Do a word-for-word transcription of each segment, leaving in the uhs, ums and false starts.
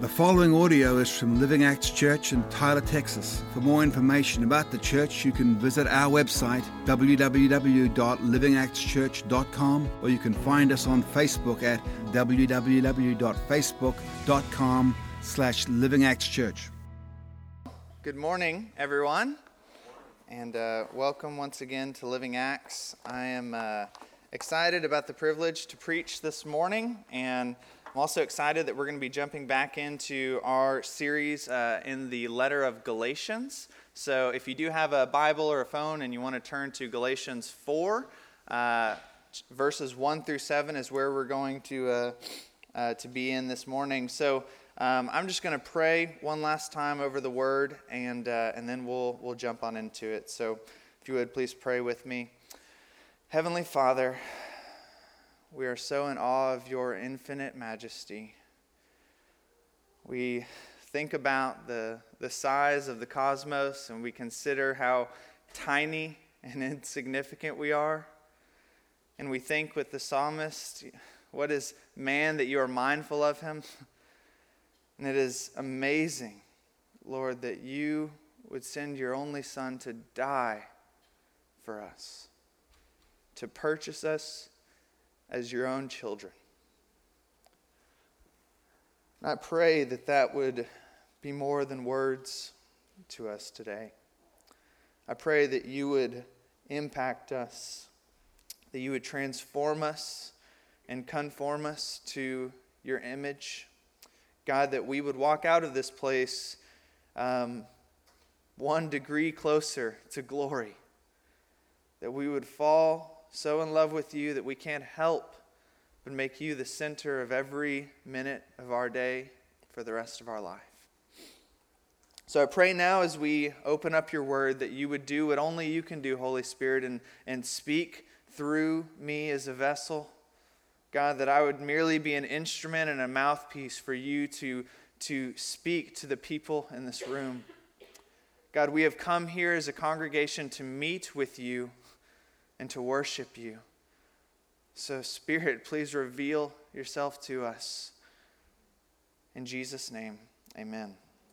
The following audio is from Living Acts Church in Tyler, Texas. For more information about the church, you can visit our website, w w w dot living acts church dot com, or you can find us on Facebook at w w w dot facebook dot com slash living acts church. Good morning, everyone, and uh, welcome once again to Living Acts. I am uh, excited about the privilege to preach this morning, and I'm also excited that we're going to be jumping back into our series uh, in the letter of Galatians. So if you do have a Bible or a phone and you want to turn to Galatians four, uh, verses one through seven is where we're going to uh, uh, to be in this morning. So um, I'm just going to pray one last time over the Word, and uh, and then we'll we'll jump on into it. So if you would please pray with me. Heavenly Father, we are so in awe of your infinite majesty. We think about the, the size of the cosmos, and we consider how tiny and insignificant we are. And we think with the psalmist, what is man that you are mindful of him? And it is amazing, Lord, that you would send your only Son to die for us, to purchase us as your own children. And I pray that that would be more than words to us today. I pray that you would impact us, that you would transform us and conform us to your image. God, that we would walk out of this place um, one degree closer to glory, that we would fall so in love with you that we can't help but make you the center of every minute of our day for the rest of our life. So I pray now as we open up your word that you would do what only you can do, Holy Spirit, and, and speak through me as a vessel. God, that I would merely be an instrument and a mouthpiece for you to, to speak to the people in this room. God, we have come here as a congregation to meet with you and to worship you. So, Spirit, please reveal yourself to us. In Jesus' name, amen.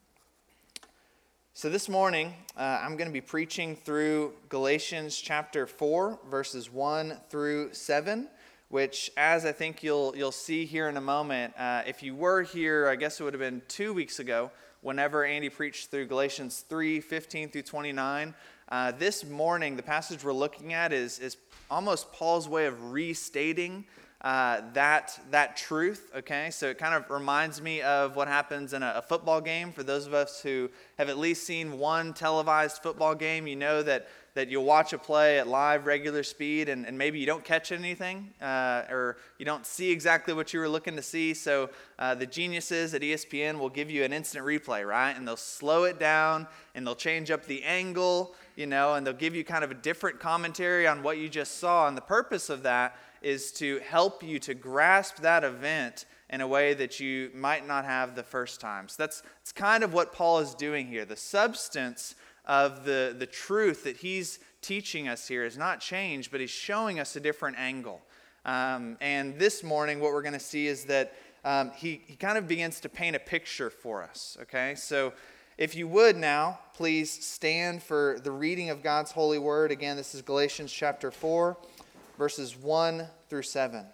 So this morning, uh, I'm going to be preaching through Galatians chapter four, verses one through seven, which, as I think you'll you'll see here in a moment, uh, if you were here, I guess it would have been two weeks ago, whenever Andy preached through Galatians three, fifteen through twenty-nine, Uh, this morning, the passage we're looking at is, is almost Paul's way of restating uh, that, that truth, okay? So it kind of reminds me of what happens in a, a football game. For those of us who have at least seen one televised football game, you know that, that you'll watch a play at live, regular speed, and, and maybe you don't catch anything, uh, or you don't see exactly what you were looking to see. So uh, the geniuses at E S P N will give you an instant replay, right? And they'll slow it down, and they'll change up the angle, you know, and they'll give you kind of a different commentary on what you just saw. And the purpose of that is to help you to grasp that event in a way that you might not have the first time. So that's, that's kind of what Paul is doing here. The substance of the, the truth that he's teaching us here is not changed, but he's showing us a different angle. Um, and this morning, what we're going to see is that um, he, he kind of begins to paint a picture for us, okay? So if you would now, please stand for the reading of God's holy word. Again, this is Galatians chapter four, verses one through seven.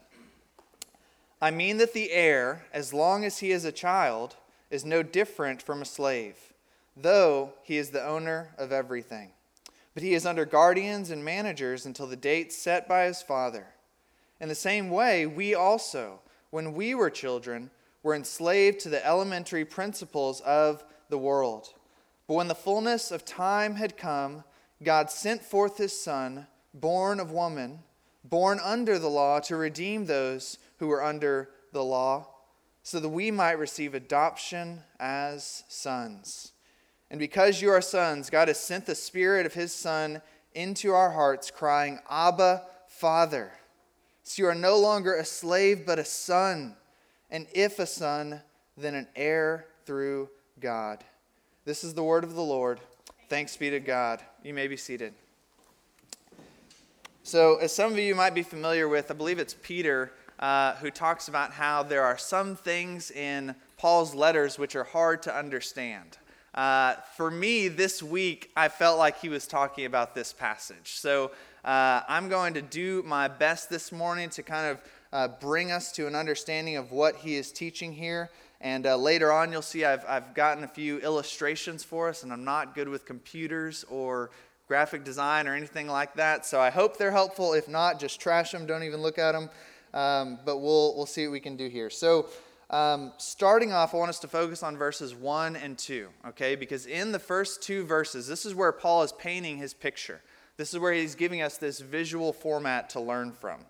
I mean that the heir, as long as he is a child, is no different from a slave, though he is the owner of everything. But he is under guardians and managers until the date set by his father. In the same way, we also, when we were children, were enslaved to the elementary principles of the world. But when the fullness of time had come, God sent forth his Son, born of woman, born under the law, to redeem those who were under the law, so that we might receive adoption as sons. And because you are sons, God has sent the Spirit of his Son into our hearts, crying, Abba, Father. So you are no longer a slave, but a son. And if a son, then an heir through God. This is the word of the Lord. Thanks be to God. You may be seated. So, as some of you might be familiar with, I believe it's Peter uh, who talks about how there are some things in Paul's letters which are hard to understand. Uh, for me, this week, I felt like he was talking about this passage. So uh, I'm going to do my best this morning to kind of uh, bring us to an understanding of what he is teaching here. And uh, later on, you'll see I've, I've gotten a few illustrations for us, and I'm not good with computers or graphic design or anything like that. So I hope they're helpful. If not, just trash them. Don't even look at them. Um, but we'll we'll see what we can do here. So um, starting off, I want us to focus on verses one and two, okay? Because in the first two verses, this is where Paul is painting his picture. This is where he's giving us this visual format to learn from.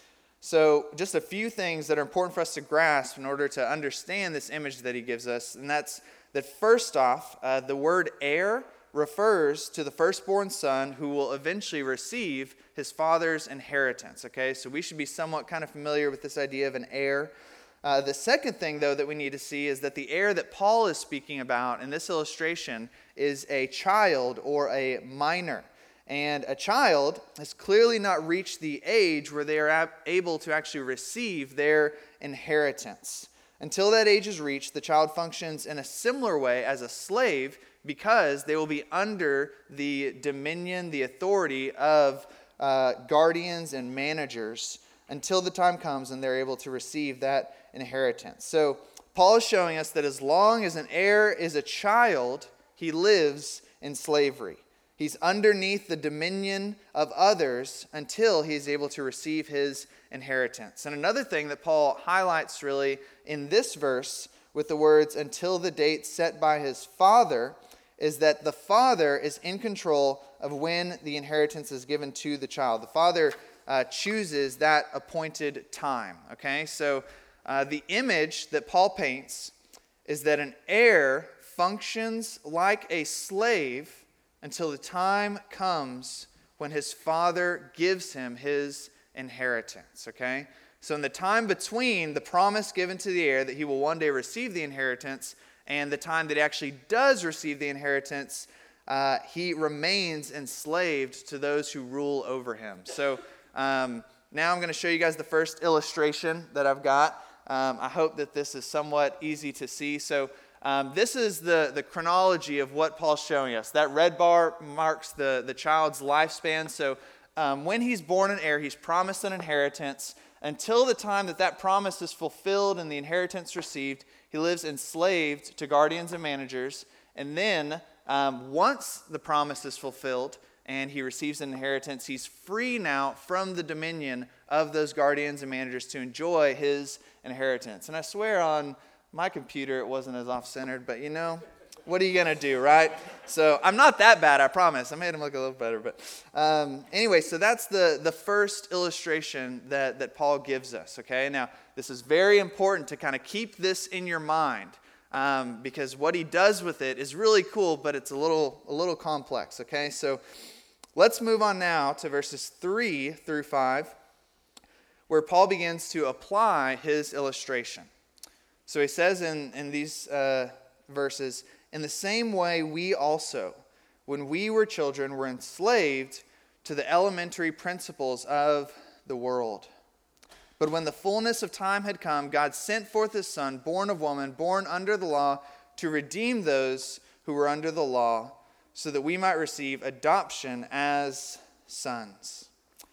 So just a few things that are important for us to grasp in order to understand this image that he gives us. And that's that first off, uh, the word heir refers to the firstborn son who will eventually receive his father's inheritance. Okay, so we should be somewhat kind of familiar with this idea of an heir. Uh, the second thing, though, that we need to see is that the heir that Paul is speaking about in this illustration is a child or a minor. And a child has clearly not reached the age where they are able to actually receive their inheritance. Until that age is reached, the child functions in a similar way as a slave because they will be under the dominion, the authority of uh, guardians and managers until the time comes and they're able to receive that inheritance. So Paul is showing us that as long as an heir is a child, he lives in slavery. He's underneath the dominion of others until he's able to receive his inheritance. And another thing that Paul highlights really in this verse with the words, until the date set by his father, is that the father is in control of when the inheritance is given to the child. The father uh, chooses that appointed time. Okay, so uh, the image that Paul paints is that an heir functions like a slave until the time comes when his father gives him his inheritance. Okay, so in the time between the promise given to the heir that he will one day receive the inheritance and the time that he actually does receive the inheritance, uh, he remains enslaved to those who rule over him. So um, now I'm going to show you guys the first illustration that I've got. Um, I hope that this is somewhat easy to see. So um, this is the, the chronology of what Paul's showing us. That red bar marks the, the child's lifespan. So um, when he's born an heir, he's promised an inheritance. Until the time that that promise is fulfilled and the inheritance received, he lives enslaved to guardians and managers. And then um, once the promise is fulfilled and he receives an inheritance, he's free now from the dominion of those guardians and managers to enjoy his inheritance. And I swear on my computer it wasn't as off-centered, but you know, what are you going to do, right? So I'm not that bad, I promise. I made him look a little better. But um, anyway, so that's the, the first illustration that, that Paul gives us, okay? Now, this is very important to kind of keep this in your mind um, because what he does with it is really cool, but it's a little, a little complex, okay? So let's move on now to verses three through five, where Paul begins to apply his illustration. So he says in, in these uh, verses, in the same way we also, when we were children, were enslaved to the elementary principles of the world. But when the fullness of time had come, God sent forth his Son, born of woman, born under the law, to redeem those who were under the law, so that we might receive adoption as sons.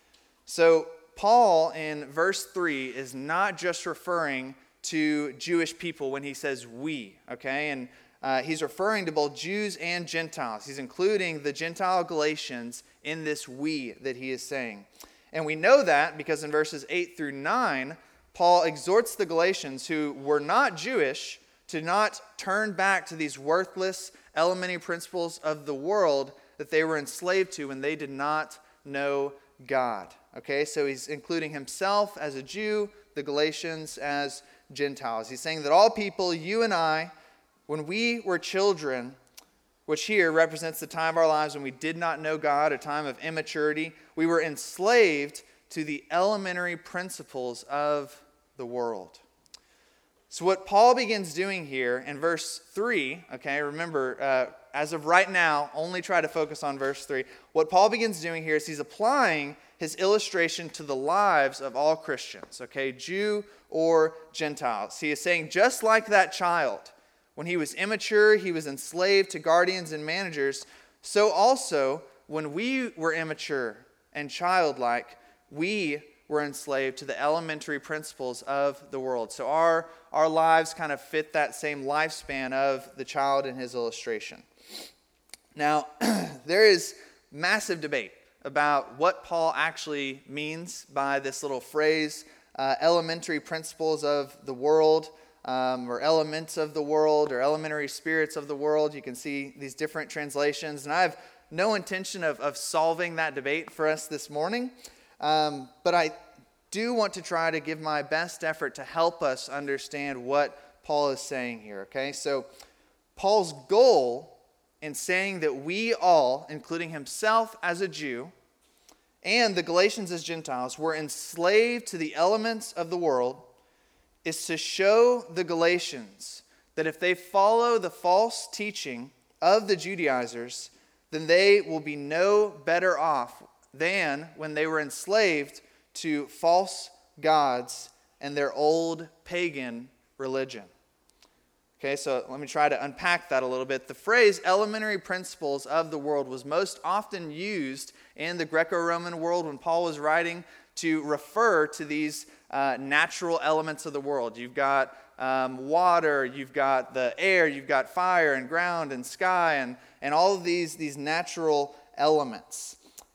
So Paul in verse three is not just referring to Jewish people when he says we, okay? And uh, he's referring to both Jews and Gentiles. He's including the Gentile Galatians in this we that he is saying. And we know that because in verses eight through nine, Paul exhorts the Galatians who were not Jewish to not turn back to these worthless elementary principles of the world that they were enslaved to when they did not know God. Okay, so he's including himself as a Jew, the Galatians as Gentiles. He's saying that all people, you and I, when we were children, which here represents the time of our lives when we did not know God, a time of immaturity, we were enslaved to the elementary principles of the world. So what Paul begins doing here in verse three, okay, remember, uh, as of right now, only try to focus on verse three. What Paul begins doing here is he's applying his illustration to the lives of all Christians, okay, Jew or Gentiles. He is saying, just like that child, when he was immature, he was enslaved to guardians and managers, so also when we were immature and childlike, we were enslaved to the elementary principles of the world. So our, our lives kind of fit that same lifespan of the child in his illustration. Now, there is massive debate about what Paul actually means by this little phrase, uh, elementary principles of the world, um, or elements of the world, or elementary spirits of the world. You can see these different translations, and I have no intention of, of solving that debate for us this morning, um, but I do want to try to give my best effort to help us understand what Paul is saying here, okay? So Paul's goal in saying that we all, including himself as a Jew, and the Galatians as Gentiles, were enslaved to the elements of the world, is to show the Galatians that if they follow the false teaching of the Judaizers, then they will be no better off than when they were enslaved to false gods and their old pagan religion. Okay, so let me try to unpack that a little bit. The phrase elementary principles of the world was most often used in the Greco-Roman world when Paul was writing to refer to these uh, natural elements of the world. You've got um, water, you've got the air, you've got fire and ground and sky and, and all of these, these natural elements.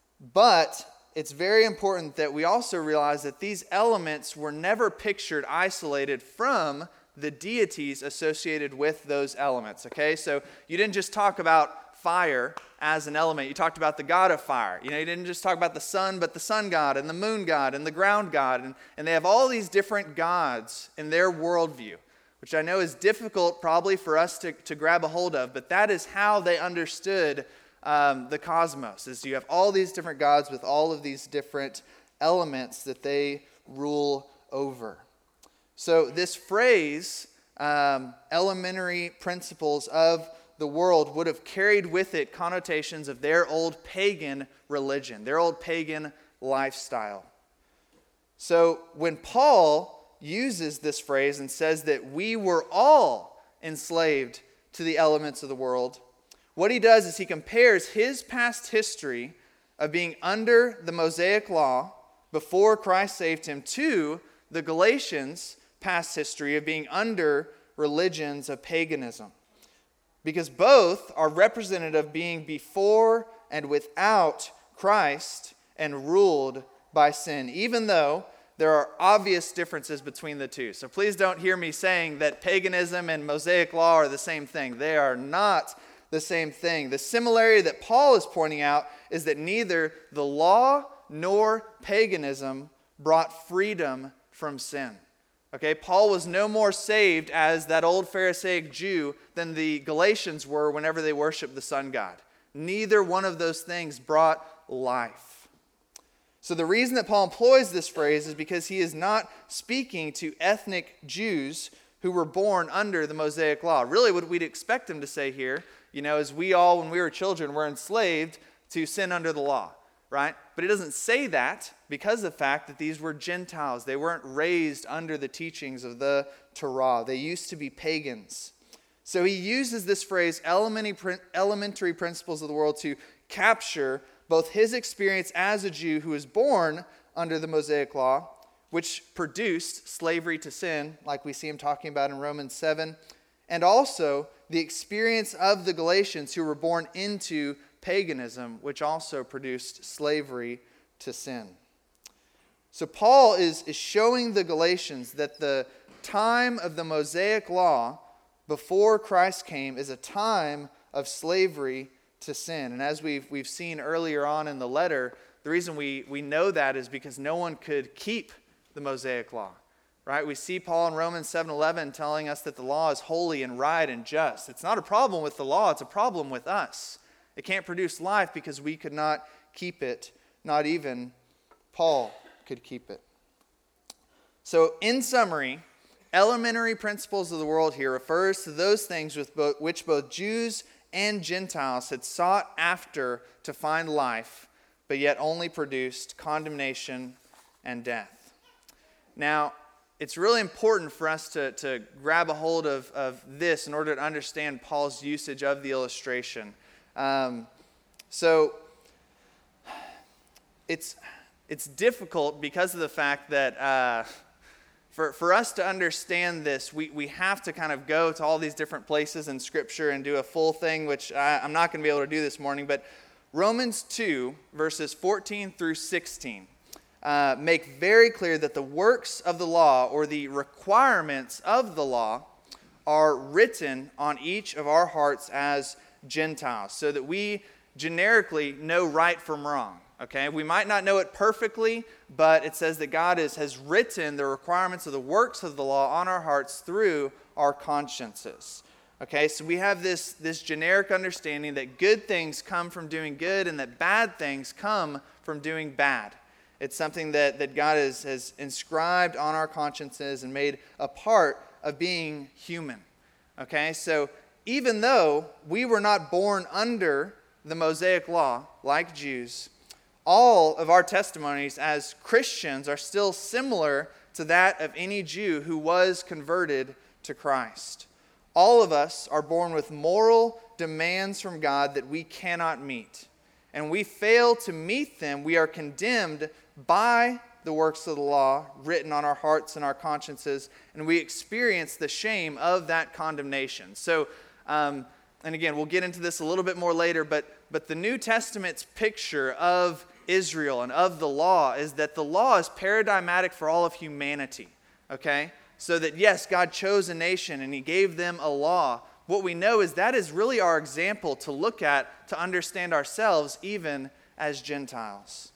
But it's very important that we also realize that these elements were never pictured isolated from the deities associated with those elements, okay? So you didn't just talk about fire as an element. You talked about the god of fire. You know, you didn't just talk about the sun, but the sun god and the moon god and the ground god. And, and they have all these different gods in their worldview, which I know is difficult probably for us to, to grab a hold of, but that is how they understood um, the cosmos, is you have all these different gods with all of these different elements that they rule over. So this phrase, um, elementary principles of the world, would have carried with it connotations of their old pagan religion, their old pagan lifestyle. So when Paul uses this phrase and says that we were all enslaved to the elements of the world, what he does is he compares his past history of being under the Mosaic law before Christ saved him to the Galatians' past history of being under religions of paganism. Because both are representative of being before and without Christ and ruled by sin, even though there are obvious differences between the two. So please don't hear me saying that paganism and Mosaic law are the same thing. They are not the same thing. The similarity that Paul is pointing out is that neither the law nor paganism brought freedom from sin. Okay, Paul was no more saved as that old Pharisaic Jew than the Galatians were whenever they worshiped the sun god. Neither one of those things brought life. So the reason that Paul employs this phrase is because he is not speaking to ethnic Jews who were born under the Mosaic law. Really what we'd expect him to say here, you know, is we all, when we were children, were enslaved to sin under the law. Right? But it doesn't say that because of the fact that these were Gentiles. They weren't raised under the teachings of the Torah. They used to be pagans. So he uses this phrase, elementary principles of the world, to capture both his experience as a Jew who was born under the Mosaic law, which produced slavery to sin, like we see him talking about in Romans seven, and also the experience of the Galatians who were born into paganism, which also produced slavery to sin. So Paul is, is showing the Galatians that the time of the Mosaic law before Christ came is a time of slavery to sin. And as we've, we've seen earlier on in the letter, the reason we, we know that is because no one could keep the Mosaic law. Right? We see Paul in Romans seven eleven telling us that the law is holy and right and just. It's not a problem with the law, it's a problem with us. It can't produce life because we could not keep it. Not even Paul could keep it. So in summary, elementary principles of the world here refers to those things with both, which both Jews and Gentiles had sought after to find life, but yet only produced condemnation and death. Now, it's really important for us to, to grab a hold of, of this in order to understand Paul's usage of the illustration. Um, so, it's it's difficult because of the fact that uh, for, for us to understand this, we, we have to kind of go to all these different places in Scripture and do a full thing, which I, I'm not going to be able to do this morning, but Romans two, verses fourteen through sixteen, uh, make very clear that the works of the law, or the requirements of the law, are written on each of our hearts as Gentiles, so that we generically know right from wrong. Okay, we might not know it perfectly, but it says that God is, has written the requirements of the works of the law on our hearts through our consciences. Okay, so we have this, this generic understanding that good things come from doing good and that bad things come from doing bad. It's something that, that God has, has inscribed on our consciences and made a part of being human. Okay, so even though we were not born under the Mosaic law like Jews, all of our testimonies as Christians are still similar to that of any Jew who was converted to Christ. All of us are born with moral demands from God that we cannot meet. And we fail to meet them, we are condemned by the works of the law written on our hearts and our consciences, and we experience the shame of that condemnation. So, um, and again, we'll get into this a little bit more later, but, but the New Testament's picture of Israel and of the law is that the law is paradigmatic for all of humanity, okay? So that yes, God chose a nation and he gave them a law. What we know is that is really our example to look at to understand ourselves even as Gentiles.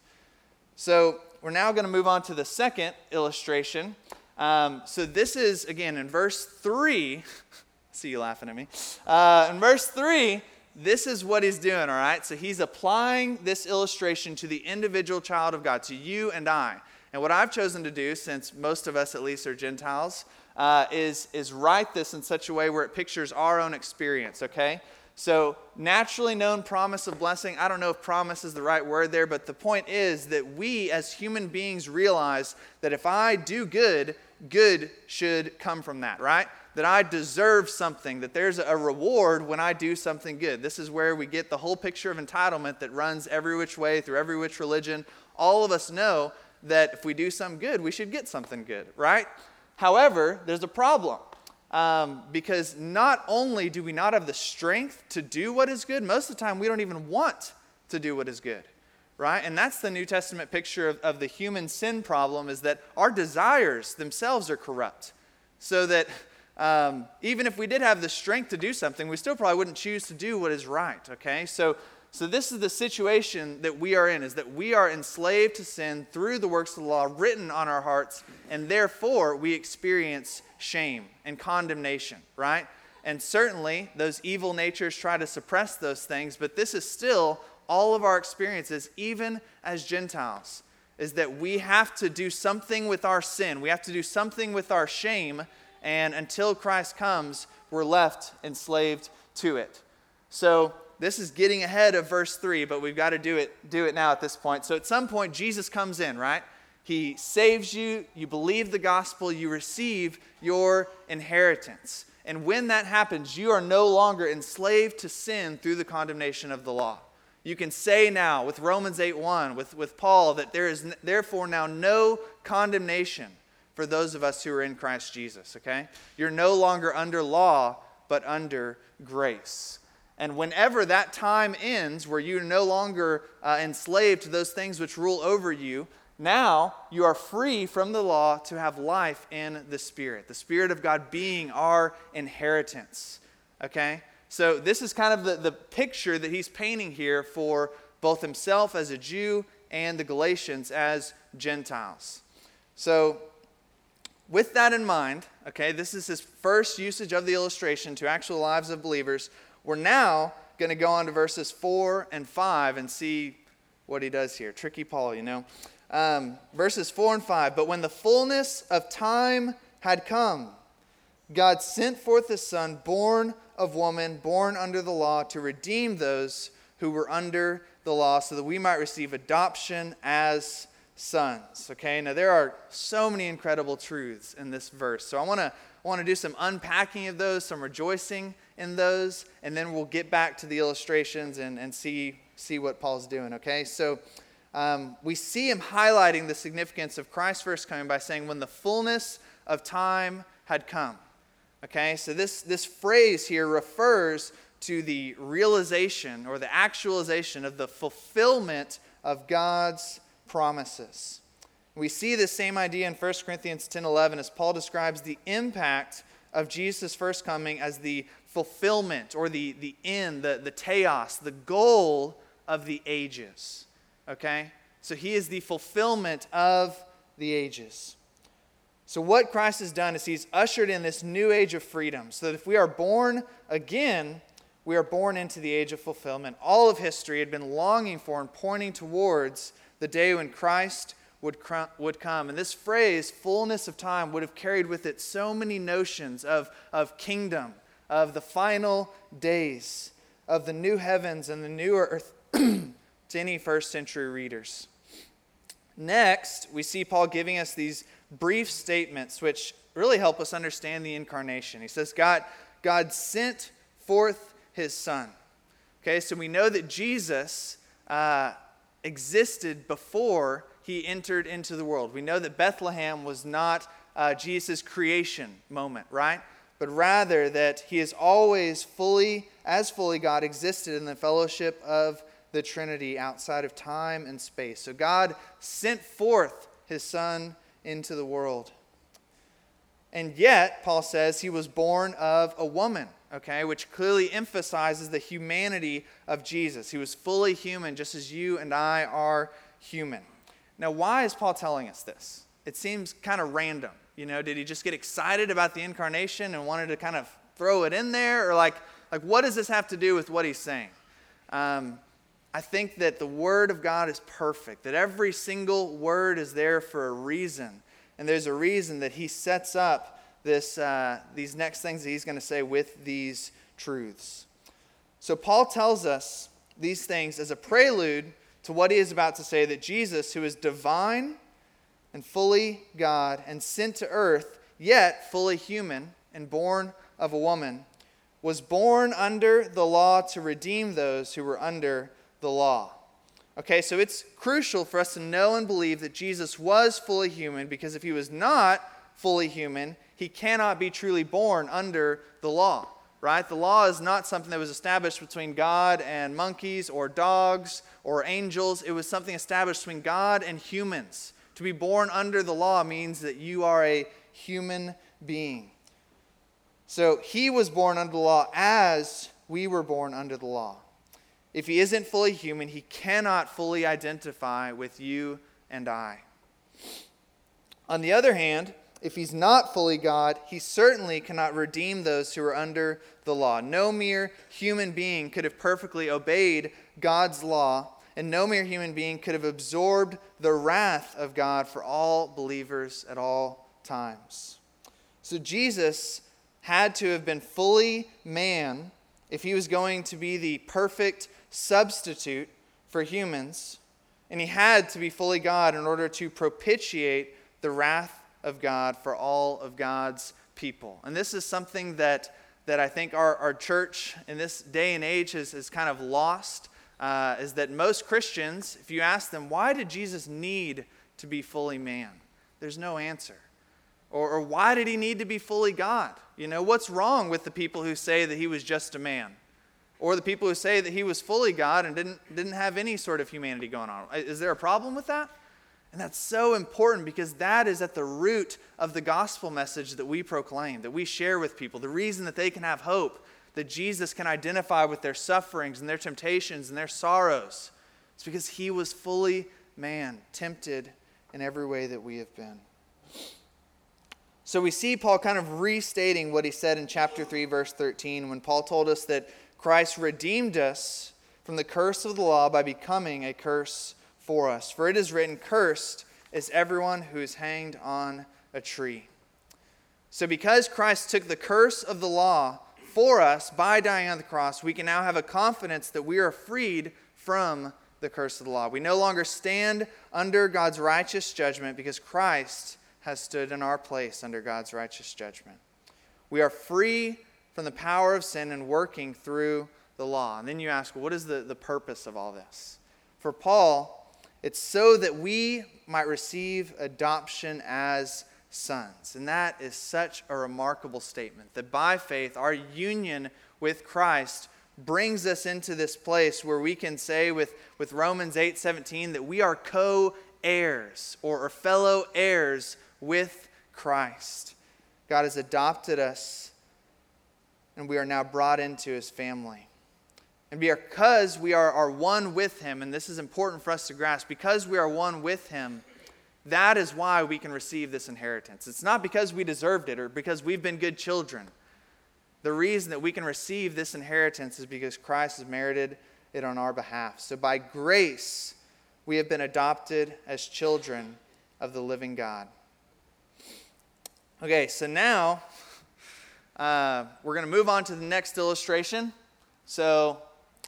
So we're now going to move on to the second illustration. Um, so this is, again, in verse three. I see you laughing at me. Uh, in verse three, this is what he's doing, all right? So he's applying this illustration to the individual child of God, to you and I. And what I've chosen to do, since most of us at least are Gentiles, uh, is, is write this in such a way where it pictures our own experience, okay? So naturally known promise of blessing, I don't know if promise is the right word there, but the point is that we as human beings realize that if I do good, good should come from that, right? That I deserve something, that there's a reward when I do something good. This is where we get the whole picture of entitlement that runs every which way through every which religion. All of us know that if we do something good, we should get something good, right? However, there's a problem. Um, because not only do we not have the strength to do what is good, most of the time we don't even want to do what is good, right? And that's the New Testament picture of, of the human sin problem, is that our desires themselves are corrupt. So that um, even if we did have the strength to do something, we still probably wouldn't choose to do what is right, okay? So So this is the situation that we are in, is that we are enslaved to sin through the works of the law written on our hearts, and therefore we experience shame and condemnation, right? And certainly those evil natures try to suppress those things, but this is still all of our experiences, even as Gentiles, is that we have to do something with our sin. We have to do something with our shame, and until Christ comes, we're left enslaved to it. So this is getting ahead of verse three, but we've got to do it, do it now at this point. So at some point, Jesus comes in, right? He saves you, you believe the gospel, you receive your inheritance. And when that happens, you are no longer enslaved to sin through the condemnation of the law. You can say now with Romans eight one, with, with Paul, that there is therefore now no condemnation for those of us who are in Christ Jesus, okay? You're no longer under law, but under grace. And whenever that time ends, where you're no longer uh, enslaved to those things which rule over you, now you are free from the law to have life in the Spirit. The Spirit of God being our inheritance. Okay? So this is kind of the, the picture that he's painting here for both himself as a Jew and the Galatians as Gentiles. So with that in mind, okay, this is his first usage of the illustration to actual lives of believers. We're now going to go on to verses four and five and see what he does here. Tricky Paul, you know. Um, verses four and five. But when the fullness of time had come, God sent forth his Son, born of woman, born under the law, to redeem those who were under the law so that we might receive adoption as sons. Okay, now there are so many incredible truths in this verse. So I want to I want to do some unpacking of those, some rejoicing in those, and then we'll get back to the illustrations and, and see, see what Paul's doing, okay? So um, we see him highlighting the significance of Christ's first coming by saying, when the fullness of time had come. Okay, so this, this phrase here refers to the realization or the actualization of the fulfillment of God's promises. We see this same idea in First Corinthians ten eleven as Paul describes the impact of Jesus' first coming as the fulfillment or the, the end, the, the teos, the goal of the ages. Okay? So he is the fulfillment of the ages. So what Christ has done is he's ushered in this new age of freedom so that if we are born again, we are born into the age of fulfillment. All of history had been longing for and pointing towards the day when Christ would would come. And this phrase, fullness of time, would have carried with it so many notions of, of kingdom, of the final days, of the new heavens and the new earth to any first century readers. Next, we see Paul giving us these brief statements which really help us understand the incarnation. He says, God, God sent forth his Son. Okay, so we know that Jesus uh, existed before he entered into the world. We know that Bethlehem was not uh, Jesus' creation moment, right? But rather that he has always fully, as fully God, existed in the fellowship of the Trinity outside of time and space. So God sent forth his Son into the world. And yet, Paul says, he was born of a woman, okay, which clearly emphasizes the humanity of Jesus. He was fully human, just as you and I are human. Now, why is Paul telling us this? It seems kind of random. You know, did he just get excited about the incarnation and wanted to kind of throw it in there? Or like, like what does this have to do with what he's saying? Um, I think that the Word of God is perfect, that every single word is there for a reason. And there's a reason that he sets up this uh, these next things that he's going to say with these truths. So Paul tells us these things as a prelude to what he is about to say, that Jesus, who is divine and fully God and sent to earth, yet fully human and born of a woman, was born under the law to redeem those who were under the law. Okay, so it's crucial for us to know and believe that Jesus was fully human, because if he was not fully human, he cannot be truly born under the law. Right? The law is not something that was established between God and monkeys or dogs or angels. It was something established between God and humans. To be born under the law means that you are a human being. So he was born under the law as we were born under the law. If he isn't fully human, he cannot fully identify with you and I. On the other hand, if he's not fully God, he certainly cannot redeem those who are under the law. No mere human being could have perfectly obeyed God's law, and no mere human being could have absorbed the wrath of God for all believers at all times. So Jesus had to have been fully man if he was going to be the perfect substitute for humans, and he had to be fully God in order to propitiate the wrath of God for all of God's people. And this is something that, that I think our, our church in this day and age has, has kind of lost, uh, is that most Christians, if you ask them, why did Jesus need to be fully man? There's no answer. Or, or why did he need to be fully God? You know, what's wrong with the people who say that he was just a man? Or the people who say that he was fully God and didn't, didn't have any sort of humanity going on? Is there a problem with that? And that's so important, because that is at the root of the gospel message that we proclaim, that we share with people. The reason that they can have hope, that Jesus can identify with their sufferings and their temptations and their sorrows, is because he was fully man, tempted in every way that we have been. So we see Paul kind of restating what he said in chapter three, verse thirteen, when Paul told us that Christ redeemed us from the curse of the law by becoming a curse for us. For it is written, cursed is everyone who is hanged on a tree. So because Christ took the curse of the law for us by dying on the cross, we can now have a confidence that we are freed from the curse of the law. We no longer stand under God's righteous judgment because Christ has stood in our place under God's righteous judgment. We are free from the power of sin and working through the law. And then you ask, well, what is the, the purpose of all this? For Paul, it's so that we might receive adoption as sons. And that is such a remarkable statement, that by faith, our union with Christ brings us into this place where we can say with, with Romans eight seventeen that we are co-heirs or, or fellow heirs with Christ. God has adopted us, and we are now brought into his family. And because we are, are one with him, and this is important for us to grasp, because we are one with him, that is why we can receive this inheritance. It's not because we deserved it or because we've been good children. The reason that we can receive this inheritance is because Christ has merited it on our behalf. So by grace, we have been adopted as children of the living God. Okay, so now uh, we're going to move on to the next illustration. So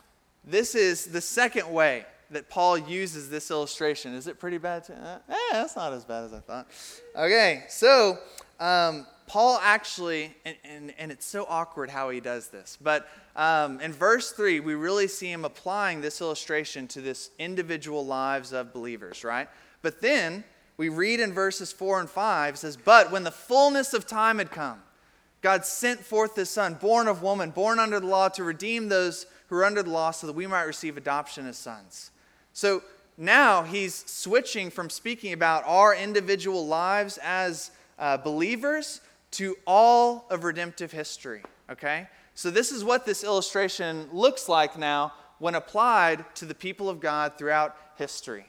this is the second way that Paul uses this illustration. Is it pretty bad? Too? Uh, eh, that's not as bad as I thought. Okay, so um, Paul actually, and, and, and it's so awkward how he does this, but um, in verse three, we really see him applying this illustration to this individual lives of believers, right? But then we read in verses four and five, it says, "But when the fullness of time had come, God sent forth his Son, born of woman, born under the law, to redeem those who are under the law so that we might receive adoption as sons." So now he's switching from speaking about our individual lives as uh, believers to all of redemptive history, okay? So this is what this illustration looks like now when applied to the people of God throughout history.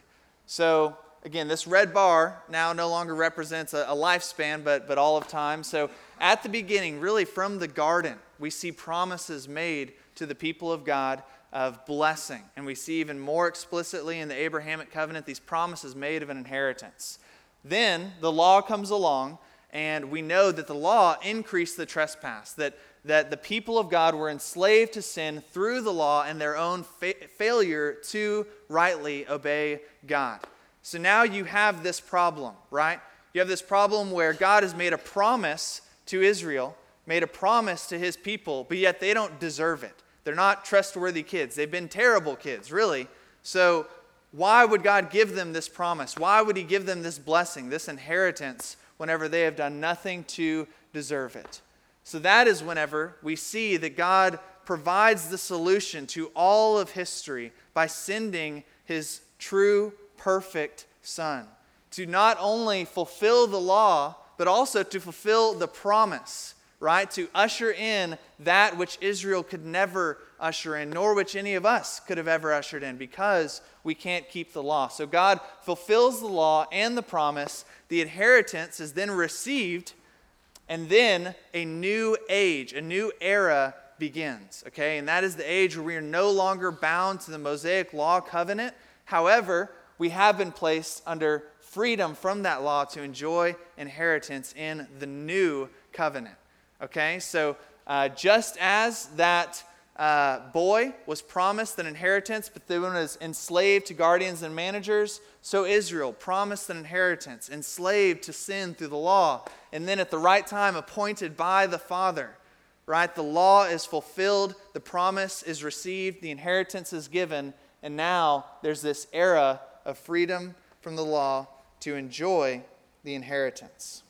So again, this red bar now no longer represents a, a lifespan, but, but all of time. So at the beginning, really from the garden, we see promises made to the people of God of blessing. And we see even more explicitly in the Abrahamic covenant these promises made of an inheritance. Then the law comes along, and we know that the law increased the trespass, that, that the people of God were enslaved to sin through the law and their own fa- failure to rightly obey God. So now you have this problem, right? You have this problem where God has made a promise to Israel, made a promise to his people, but yet they don't deserve it. They're not trustworthy kids. They've been terrible kids, really. So why would God give them this promise? Why would he give them this blessing, this inheritance, whenever they have done nothing to deserve it? So that is whenever we see that God provides the solution to all of history by sending his true, perfect Son to not only fulfill the law, but also to fulfill the promise, right? To usher in that which Israel could never usher in, nor which any of us could have ever ushered in, because we can't keep the law. So God fulfills the law and the promise. The inheritance is then received, and then a new age, a new era begins, okay? And that is the age where we are no longer bound to the Mosaic law covenant. However, we have been placed under freedom from that law to enjoy inheritance in the new covenant. Okay, so uh, just as that uh, boy was promised an inheritance, but then was enslaved to guardians and managers, so Israel promised an inheritance, enslaved to sin through the law, and then at the right time appointed by the Father, right? The law is fulfilled, the promise is received, the inheritance is given, and now there's this era of freedom from the law to enjoy the inheritance.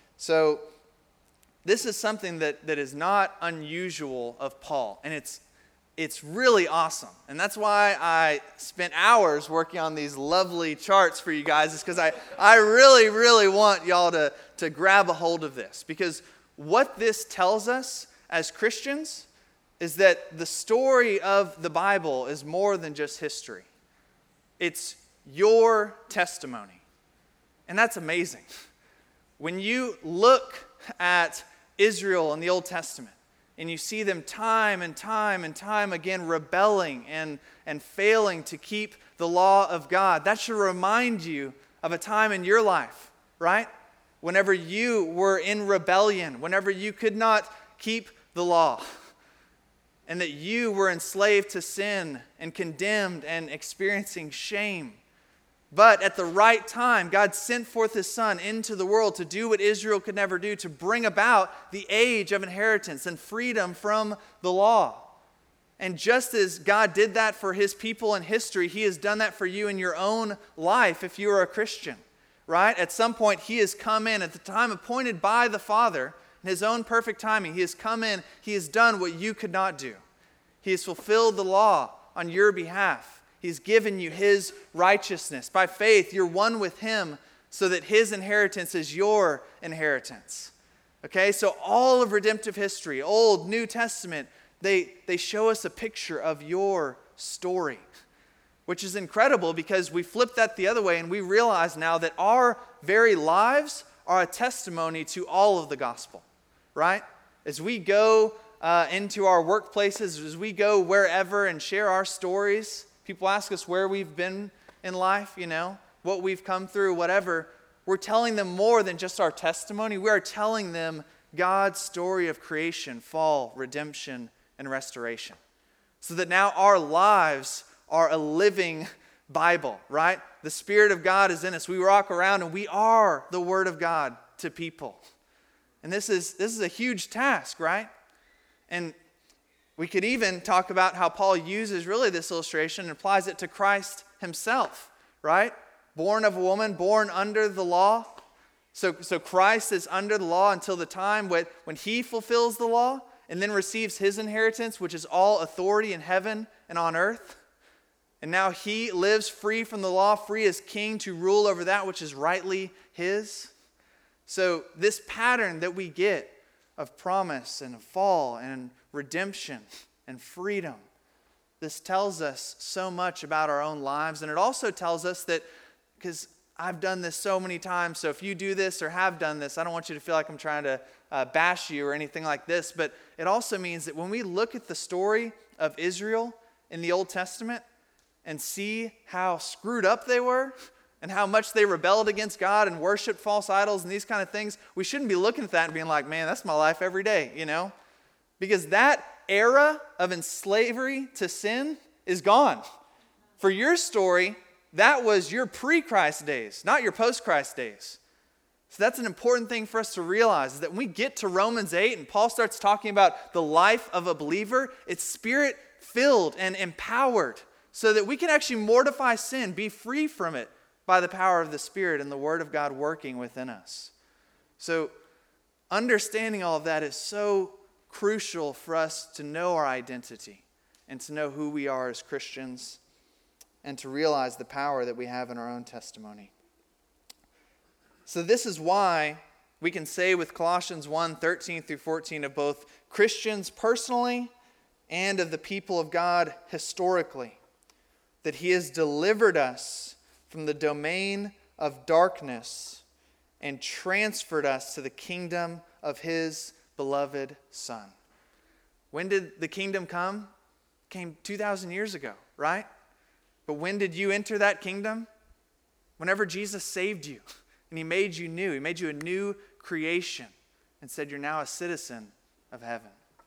So this is something that, that is not unusual of Paul, and it's it's really awesome. And that's why I spent hours working on these lovely charts for you guys, is because I, I really, really want y'all to, to grab a hold of this. Because what this tells us as Christians is that the story of the Bible is more than just history. It's your testimony. And that's amazing. When you look at Israel in the Old Testament, and you see them time and time and time again rebelling and, and failing to keep the law of God, that should remind you of a time in your life, right? Whenever you were in rebellion, whenever you could not keep the law, and that you were enslaved to sin and condemned and experiencing shame. But at the right time, God sent forth his Son into the world to do what Israel could never do, to bring about the age of inheritance and freedom from the law. And just as God did that for his people in history, he has done that for you in your own life if you are a Christian, right? At some point, he has come in at the time appointed by the Father, in his own perfect timing. He has come in, he has done what you could not do. He has fulfilled the law on your behalf. He's given you his righteousness. By faith, you're one with him so that his inheritance is your inheritance. Okay, so all of redemptive history, Old, New Testament, they, they show us a picture of your story, which is incredible because we flip that the other way and we realize now that our very lives are a testimony to all of the gospel, right? As we go uh, into our workplaces, as we go wherever and share our stories, people ask us where we've been in life, you know, what we've come through, whatever. We're telling them more than just our testimony. We are telling them God's story of creation, fall, redemption, and restoration. So that now our lives are a living Bible, right? The Spirit of God is in us. We walk around and we are the Word of God to people. And this is, this is a huge task, right? And we could even talk about how Paul uses really this illustration and applies it to Christ himself, right? Born of a woman, born under the law. So, so Christ is under the law until the time when, when he fulfills the law and then receives his inheritance, which is all authority in heaven and on earth. And now he lives free from the law, free as king to rule over that which is rightly his. So this pattern that we get of promise and fall and redemption and freedom, this tells us so much about our own lives. And it also tells us that, because I've done this so many times, so if you do this or have done this, I don't want you to feel like I'm trying to uh, bash you or anything like this, but it also means that when we look at the story of Israel in the Old Testament and see how screwed up they were and how much they rebelled against God and worshiped false idols and these kind of things, we shouldn't be looking at that and being like, man, that's my life every day, you know? Because that era of slavery to sin is gone. For your story, that was your pre-Christ days, not your post-Christ days. So that's an important thing for us to realize, is that when we get to Romans eight and Paul starts talking about the life of a believer, it's spirit-filled and empowered so that we can actually mortify sin, be free from it by the power of the Spirit and the Word of God working within us. So understanding all of that is so crucial for us to know our identity and to know who we are as Christians and to realize the power that we have in our own testimony. So this is why we can say with Colossians one, thirteen through fourteen of both Christians personally and of the people of God historically, that he has delivered us from the domain of darkness and transferred us to the kingdom of his beloved Son. When did the kingdom come? It came two thousand years ago, right? But when did you enter that kingdom? Whenever Jesus saved you and he made you new. He made you a new creation and said you're now a citizen of heaven.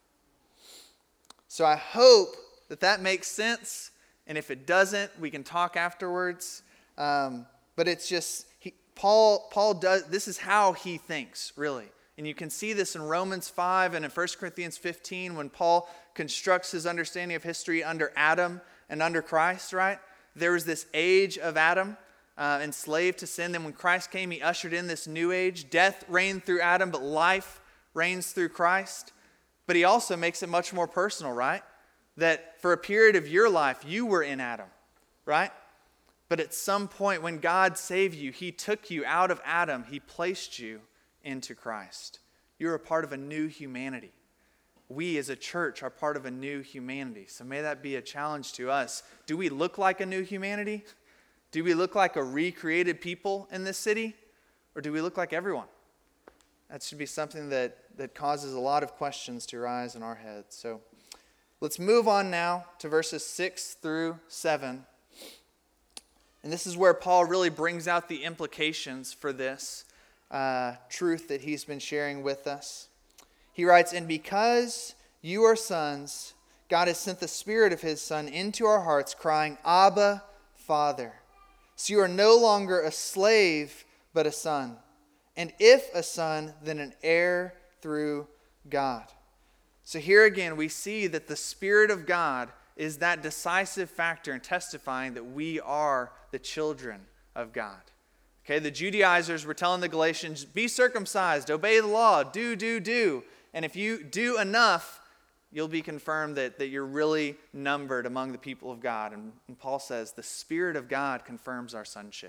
So I hope that that makes sense. And if it doesn't, we can talk afterwards. Um, but it's just, he, Paul, Paul does, this is how he thinks, really. And you can see this in Romans five and in First Corinthians fifteen when Paul constructs his understanding of history under Adam and under Christ, right? There was this age of Adam, uh, enslaved to sin. Then when Christ came, he ushered in this new age. Death reigned through Adam, but life reigns through Christ. But he also makes it much more personal, right? That for a period of your life, you were in Adam, right? But at some point when God saved you, he took you out of Adam. He placed you into Christ. You're a part of a new humanity. We as a church are part of a new humanity. So may that be a challenge to us. Do we look like a new humanity? Do we look like a recreated people in this city? Or do we look like everyone? That should be something that, that causes a lot of questions to arise in our heads. So let's move on now to verses six through seven. And this is where Paul really brings out the implications for this uh, truth that he's been sharing with us. He writes, "And because you are sons, God has sent the Spirit of His Son into our hearts, crying, Abba, Father. So you are no longer a slave, but a son. And if a son, then an heir through God. So here again, we see that the Spirit of God is that decisive factor in testifying that we are the children of God. Okay, the Judaizers were telling the Galatians, be circumcised, obey the law, do, do, do. And if you do enough, you'll be confirmed that, that you're really numbered among the people of God. And, and Paul says, the Spirit of God confirms our sonship.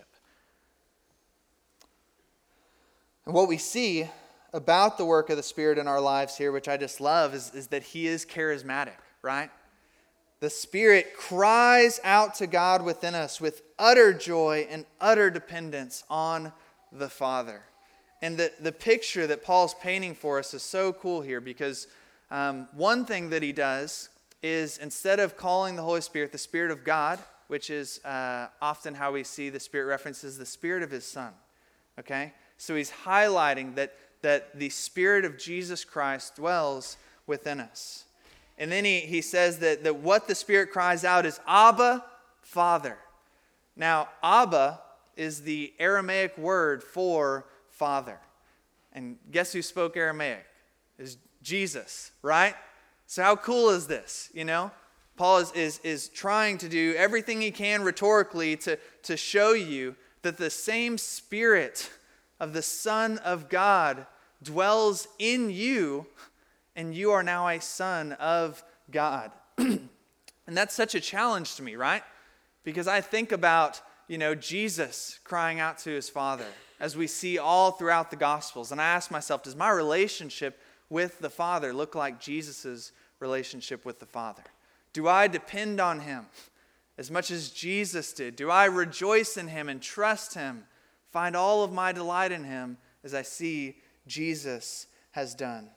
And what we see about the work of the Spirit in our lives here, which I just love, is, is that He is charismatic, right? The Spirit cries out to God within us with utter joy and utter dependence on the Father. And the, the picture that Paul's painting for us is so cool here, because um, one thing that he does is, instead of calling the Holy Spirit the Spirit of God, which is uh, often how we see the Spirit references the Spirit of His Son, okay? So he's highlighting that, that the Spirit of Jesus Christ dwells within us. And then he, he says that, that what the Spirit cries out is, Abba, Father. Now, Abba is the Aramaic word for Father. And guess who spoke Aramaic? Is Jesus, right? So how cool is this, you know? Paul is, is, is trying to do everything he can rhetorically to, to show you that the same Spirit of the Son of God dwells in you, and you are now a son of God. And that's such a challenge to me, right? Because I think about, you know, Jesus crying out to His Father, as we see all throughout the Gospels. And I ask myself, does my relationship with the Father look like Jesus' relationship with the Father? Do I depend on Him as much as Jesus did? Do I rejoice in Him and trust Him, find all of my delight in Him as I see Jesus has done?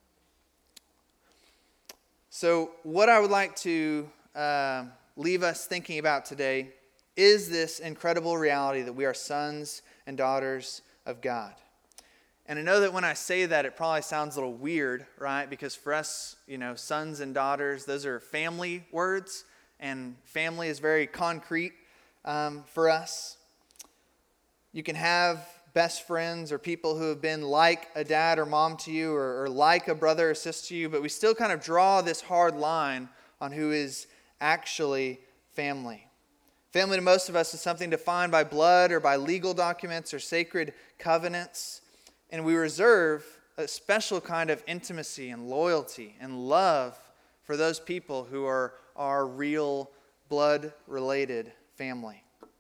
So what I would like to uh, leave us thinking about today is this incredible reality that we are sons and daughters of God. And I know that when I say that, it probably sounds a little weird, right? Because for us, you know, sons and daughters, those are family words, and family is very concrete um, for us. You can have best friends or people who have been like a dad or mom to you, or, or like a brother or sister to you, but we still kind of draw this hard line on who is actually family. Family to most of us is something defined by blood or by legal documents or sacred covenants, and we reserve a special kind of intimacy and loyalty and love for those people who are our real blood-related family.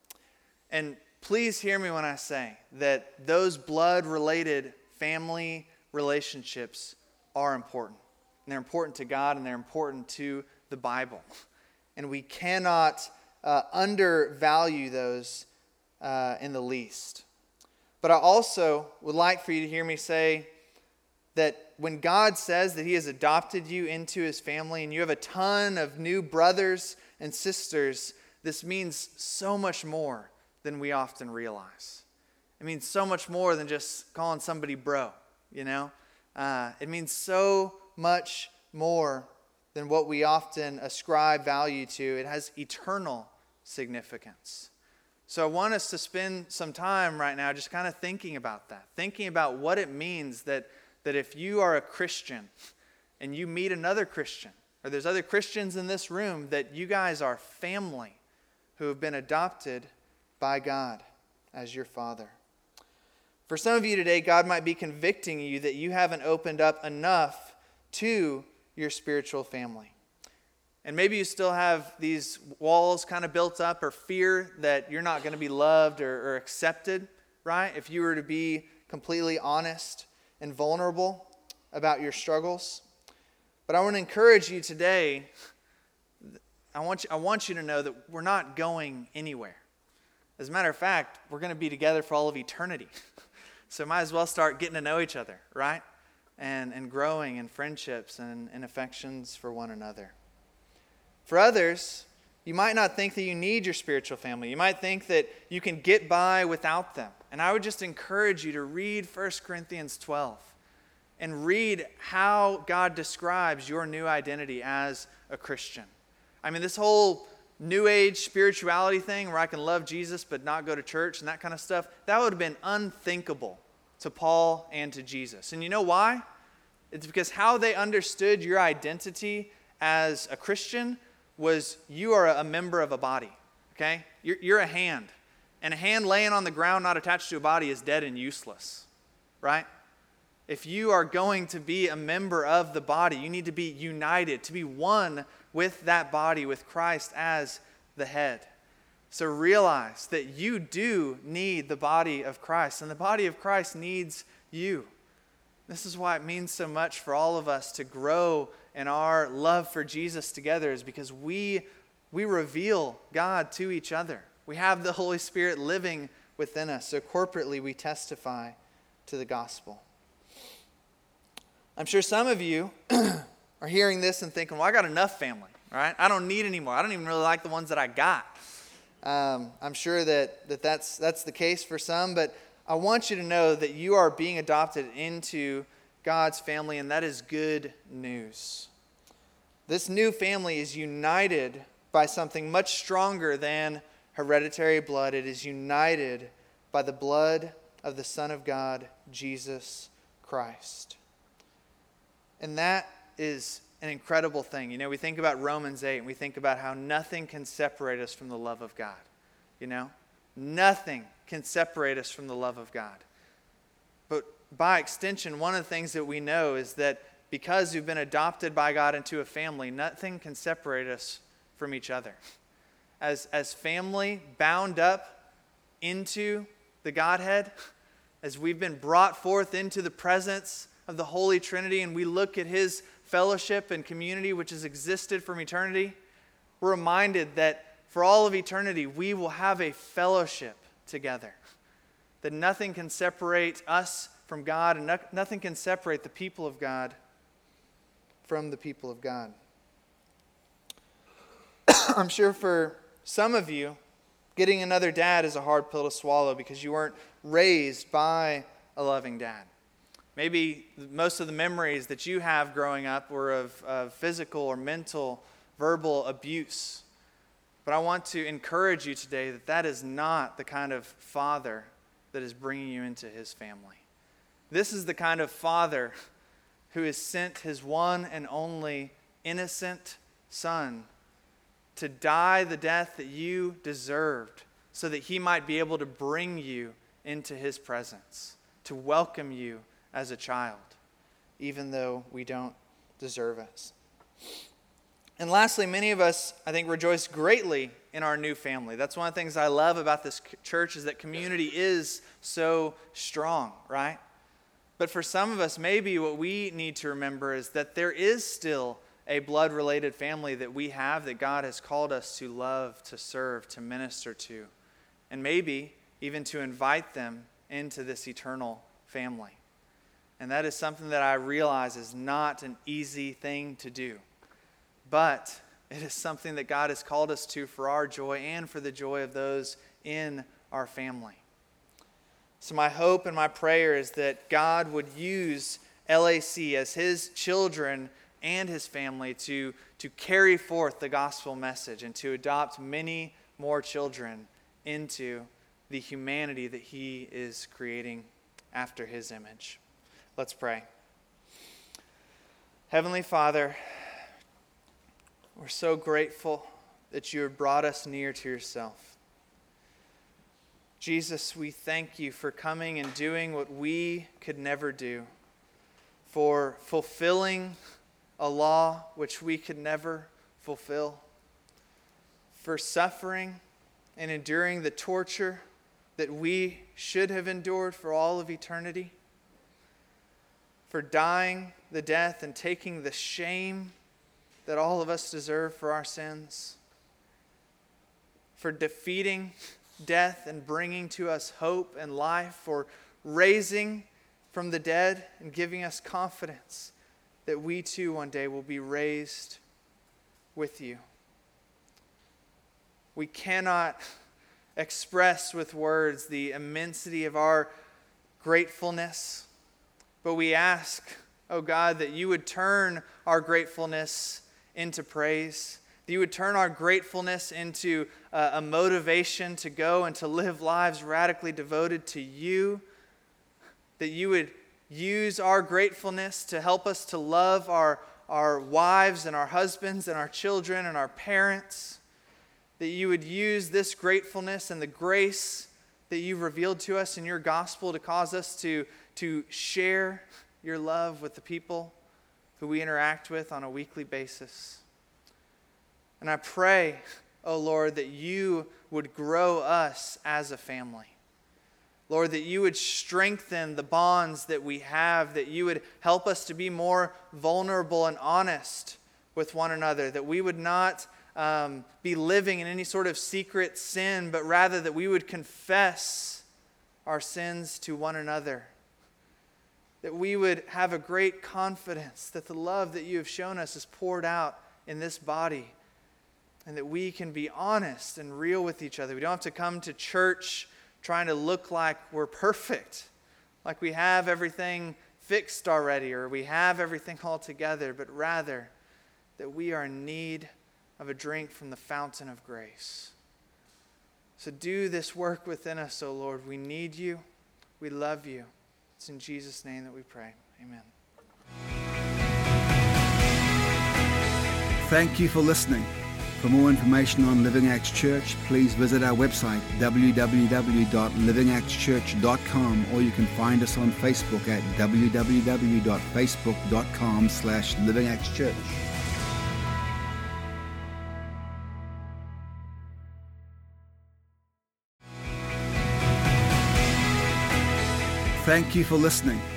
And please hear me when I say that those blood-related family relationships are important. And they're important to God, and they're important to the Bible. And we cannot uh, undervalue those uh, in the least. But I also would like for you to hear me say that when God says that He has adopted you into His family and you have a ton of new brothers and sisters, this means so much more than we often realize. It means so much more than just calling somebody bro, you know? Uh, it means so much more than what we often ascribe value to. It has eternal significance. So I want us to spend some time right now just kind of thinking about that, thinking about what it means that, that if you are a Christian and you meet another Christian, or there's other Christians in this room, that you guys are family who have been adopted by God as your Father. For some of you today, God might be convicting you that you haven't opened up enough to your spiritual family. And maybe you still have these walls kind of built up, or fear that you're not going to be loved or, or accepted, right? If you were to be completely honest and vulnerable about your struggles. But I want to encourage you today, I want you, I want you to know that we're not going anywhere. As a matter of fact, we're going to be together for all of eternity. So might as well start getting to know each other, right? And, and growing in friendships and, and affections for one another. For others, you might not think that you need your spiritual family. You might think that you can get by without them. And I would just encourage you to read First Corinthians twelve. and read how God describes your new identity as a Christian. I mean, this whole New Age spirituality thing where I can love Jesus but not go to church and that kind of stuff, that would have been unthinkable to Paul and to Jesus. And you know why? It's because how they understood your identity as a Christian was you are a member of a body, okay? You're, you're a hand. And a hand laying on the ground not attached to a body is dead and useless, right? If you are going to be a member of the body, you need to be united, to be one with that body, with Christ as the head. So realize that you do need the body of Christ, and the body of Christ needs you. This is why it means so much for all of us to grow in our love for Jesus together, is because we, we reveal God to each other. We have the Holy Spirit living within us, so corporately we testify to the gospel. I'm sure some of you are hearing this and thinking, well, I got enough family, right? I don't need any more. I don't even really like the ones that I got. Um, I'm sure that, that that's, that's the case for some, but I want you to know that you are being adopted into God's family, and that is good news. This new family is united by something much stronger than hereditary blood. It is united by the blood of the Son of God, Jesus Christ. And that is an incredible thing. You know, we think about Romans eight, and we think about how nothing can separate us from the love of God. You know, nothing can separate us from the love of God. But by extension, one of the things that we know is that because we've been adopted by God into a family, nothing can separate us from each other. As, as family bound up into the Godhead, as we've been brought forth into the presence of the Holy Trinity, and we look at His fellowship and community which has existed from eternity, we're reminded that for all of eternity we will have a fellowship together. That nothing can separate us from God, and no, nothing can separate the people of God from the people of God. I'm sure for some of you, getting another dad is a hard pill to swallow because you weren't raised by a loving dad. Maybe most of the memories that you have growing up were of, of physical or mental, verbal abuse. But I want to encourage you today that that is not the kind of father that is bringing you into His family. This is the kind of father who has sent His one and only innocent Son to die the death that you deserved so that He might be able to bring you into His presence, to welcome you as a child, even though we don't deserve it. And lastly, many of us, I think, rejoice greatly in our new family. That's one of the things I love about this church, is that community is so strong, right? But for some of us, maybe what we need to remember is that there is still a blood-related family that we have that God has called us to love, to serve, to minister to, and maybe even to invite them into this eternal family. And that is something that I realize is not an easy thing to do. But it is something that God has called us to for our joy and for the joy of those in our family. So my hope and my prayer is that God would use L A C as His children and His family to, to carry forth the gospel message and to adopt many more children into the humanity that He is creating after His image. Let's pray. Heavenly Father, we're so grateful that You have brought us near to Yourself. Jesus, we thank You for coming and doing what we could never do, for fulfilling a law which we could never fulfill, for suffering and enduring the torture that we should have endured for all of eternity, for dying the death and taking the shame that all of us deserve for our sins, for defeating death and bringing to us hope and life, for raising from the dead and giving us confidence that we too one day will be raised with You. We cannot express with words the immensity of our gratefulness, but we ask Oh God, that you would turn our gratefulness into praise, that you would turn our gratefulness into uh, a motivation to go and to live lives radically devoted to you, that you would use our gratefulness to help us to love our, our wives and our husbands and our children and our parents, that you would use this gratefulness and the grace that you've revealed to us in your gospel to cause us to, to share your love with the people who we interact with on a weekly basis. And I pray, oh Lord, that you would grow us as a family. Lord, that you would strengthen the bonds that we have, that you would help us to be more vulnerable and honest with one another, that we would not um, be living in any sort of secret sin, but rather that we would confess our sins to one another, that we would have a great confidence that the love that you have shown us is poured out in this body, and that we can be honest and real with each other. We don't have to come to church trying to look like we're perfect, like we have everything fixed already, or we have everything all together, but rather that we are in need of a drink from the fountain of grace. So do this work within us, O Lord. We need you. We love you. It's in Jesus' name that we pray. Amen. Thank you for listening. For more information on Living Acts Church, please visit our website, w w w dot living acts church dot com, or you can find us on Facebook at w w w dot facebook dot com slash living acts church. Thank you for listening.